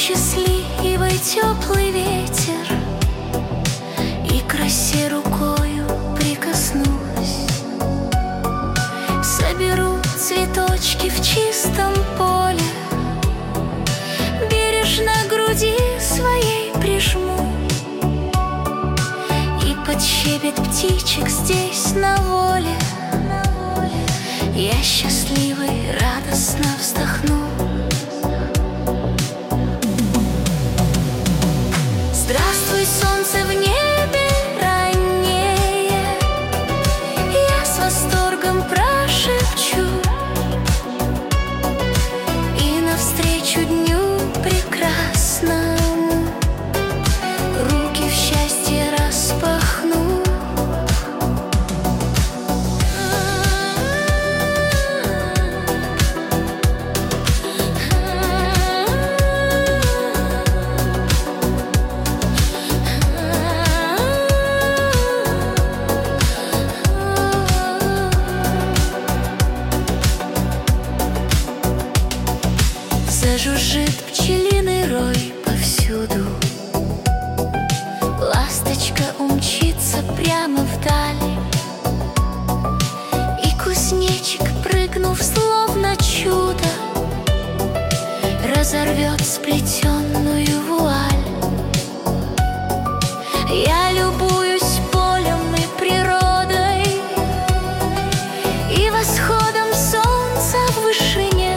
счастливый теплый ветер, и к росе рукою прикоснусь. Соберу цветочки в чистом поле, бережно к груди своей прижму, и под щебет птичек здесь на воле я счастливый радостно вздохну. Здравствуй, солнце в небе раннее, я с восторгом прошепчу, и навстречу дню прекрасному руки в счастье распахну. Зажужжит пчелиный рой повсюду, ласточка умчится прямо вдаль, и кузнечик, прыгнув словно чудо, разорвет сплетенную вуаль. Я любуюсь полем и природой, и восходом солнца в вышине.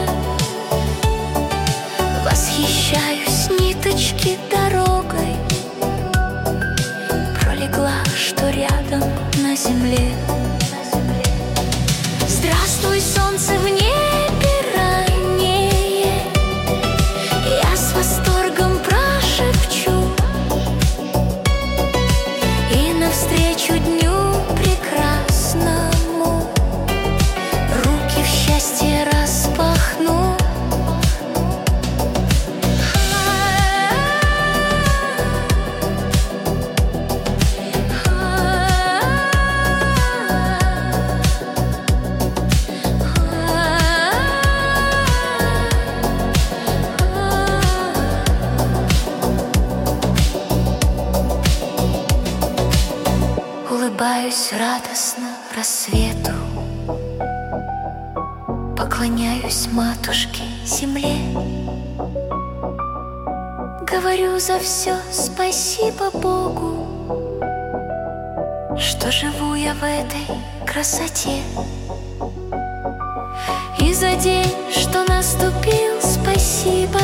Восхищаюсь ниточки дорогой, пролегла, что рядом на земле. Здравствуй, солнце в небе раннее, я с восторгом прошепчу, и навстречу дню прекрасному руки в счастье распахну. Улыбаюсь радостно рассвету, поклоняюсь матушке земле, говорю за все спасибо Богу, что живу я в этой красоте. И за день, что наступил, спасибо,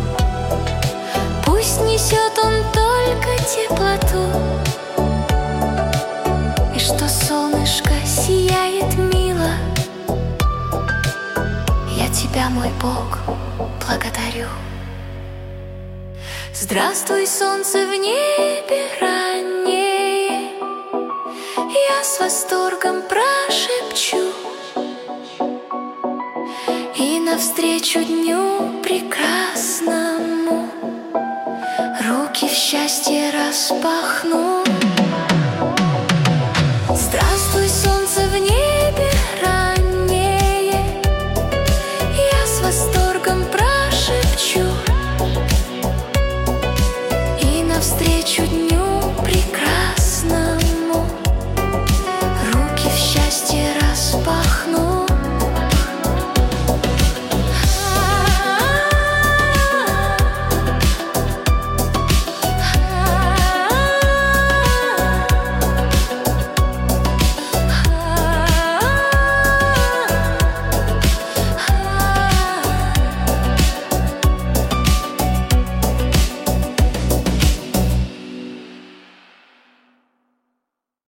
пусть несет он только теплоту, что солнышко сияет мило. Я тебя, мой Бог, благодарю. Здравствуй, солнце в небе раннее, я с восторгом прошепчу, и навстречу дню прекрасному руки в счастье распахну.